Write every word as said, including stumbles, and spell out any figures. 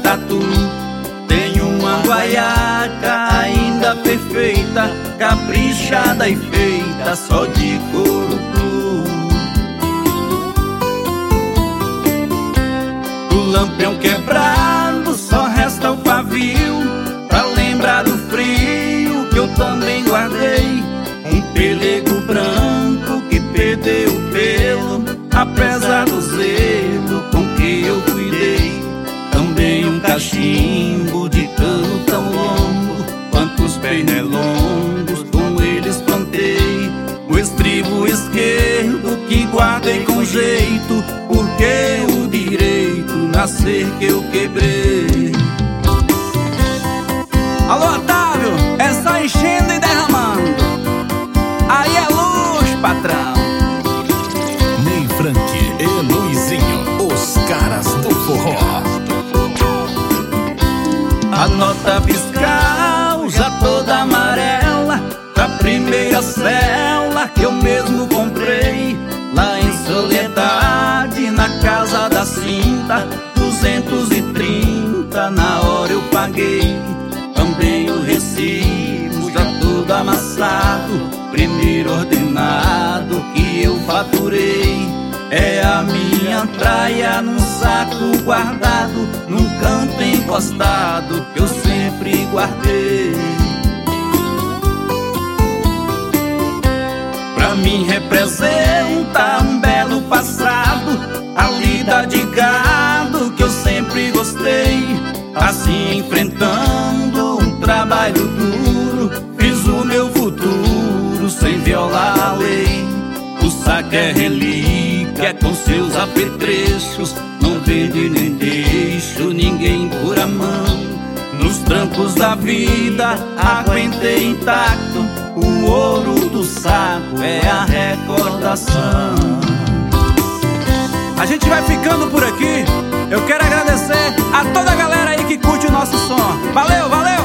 tatu. Tenho uma guaiaca ainda perfeita, caprichada e feita só de couro cru. Do lampião quebrado só resta o pavio, pra lembrar do frio que eu também guardei. Um pelego branco que perdeu o pelo, apesar do zelo com que eu cuidei. Também um cachimbo de cano tão longo quanto os pernilongos, com eles plantei. O estribo esquerdo que guardei com jeito, porque o direito nascer que eu quebrei. Alô, Otávio, é só enchendo e derramando. Aí é luz, patrão. Ney Frank e Luizinho, os caras do forró. A nota fiscal já toda amarela, da primeira cela que eu mesmo comprei. Lá em Soledade, na casa da cinta, duzentos e trinta na hora eu paguei. Também o recibo já todo amassado, primeiro ordenado que eu faturei. É a minha traia num saco guardado, num canto encostado que eu sempre guardei. Pra mim representa um belo passado, a lida de gado que eu sempre gostei. Assim enfrentando um trabalho duro, fiz o meu futuro sem violar a lei. O saco é relíquia com seus apetrechos, não vende nem deixo ninguém por a mão. Nos trancos da vida aguentei intacto, o ouro do saco é a recordação. A gente vai ficando por aqui. Eu quero agradecer a toda a galera aí que curte o nosso som. Valeu, valeu!